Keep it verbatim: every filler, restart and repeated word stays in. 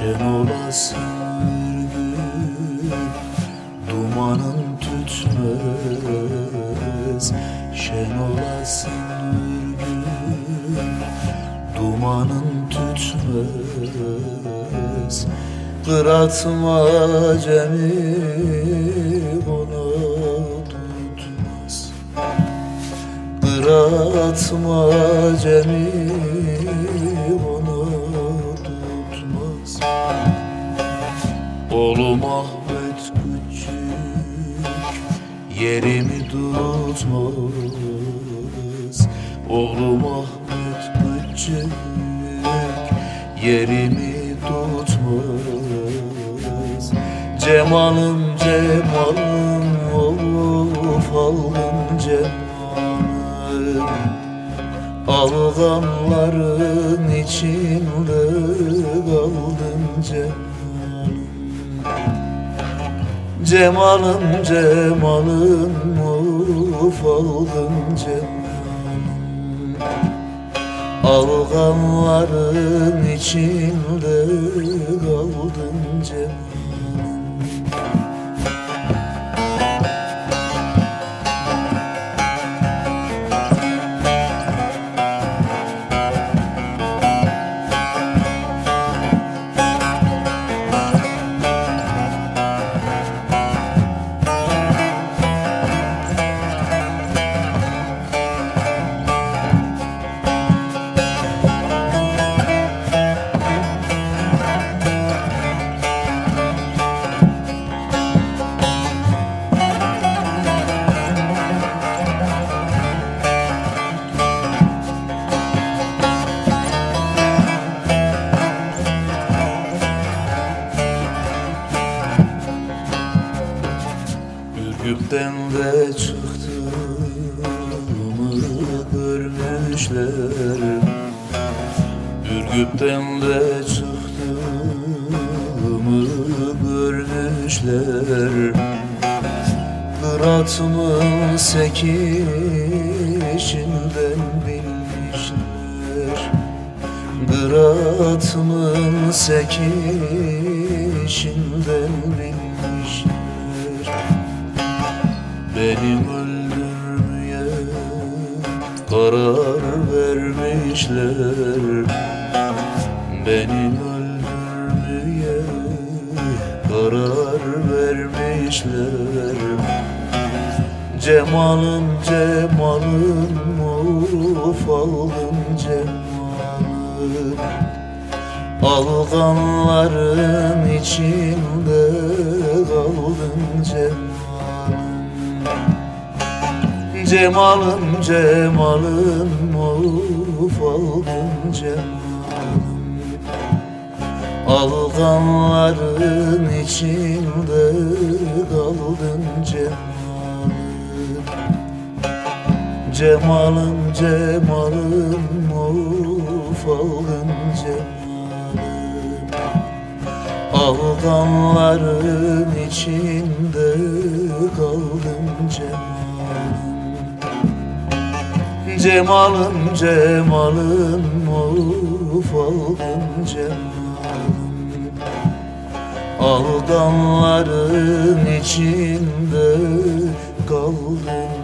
Şen olasın gün, dumanın tütmez. Şen olasın gün, dumanın tütmez. Kıratma cemi ona tutmaz. Kıratma cemi ona tutmaz. Oğlum Ahmet küçük yerimi tutmaz. Oğlum Ahmet küçük yerimi tutmaz. Cemalım cemalım of algın cemalım. Alganların içinde kaldım cemalım. Cemalım cemalım of algın cemalım. Alganların içinde kaldım cemalım. Ürgüp'ten de çıktığımı görmüşler. Ürgüp'ten de çıktığımı görmüşler. Kıratımın sekişinden bilmişler. Kıratımın sekişinden bilmişler. Beni öldürmeye karar vermişler. Beni öldürmeye karar vermişler. Cemalım cemalım of algın cemalım. Alganların içinde kaldım cemalım. Cemalım cemalım of algın cemalım. Alganların içinde kaldım cemalım. Cemalım cemalım of algın cemalım. Alganların içinde kaldım cemalım. Cemalım cemalım of algın cemalım. Alganların içinde kaldım